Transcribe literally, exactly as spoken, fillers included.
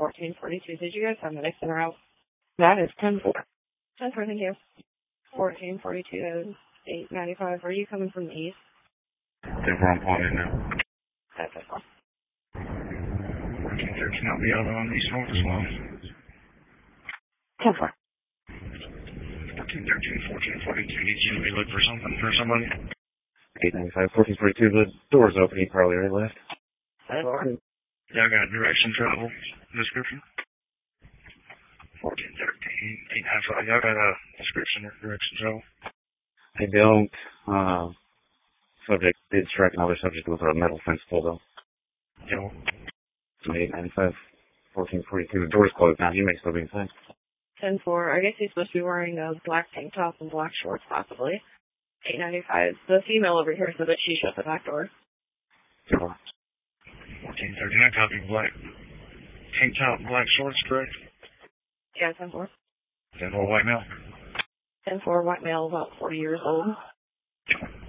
fourteen forty-two. Did you guys have medics in route? That is ten four. ten four, thank you. fourteen forty-two, eight ninety-five. Where are you coming from the east? ten four, I'm calling in now. That's ten four. fourteen thirteen, I'll be out on east north as well. ten four. fourteen thirteen, fourteen forty-two, needs you to be looking for something, for somebody. eight ninety-five, fourteen forty-two, the door's open, he probably already left. ten four. Yeah, I got direction travel description. fourteen thirteen, eight ninety-five, y'all got a description or direction travel? I don't, uh, subject did strike another subject with a metal fence pulled up. Yo. eight ninety-five, fourteen forty-two, the door's closed now, he may still be inside. ten four. I guess he's supposed to be wearing a black tank top and black shorts, possibly. eight ninety-five. The female over here said that she shut the back door. fourteen thirteen, I copy black tank top, black shorts, correct? Yeah, ten four. ten four, white male? ten four, white male, about forty years old.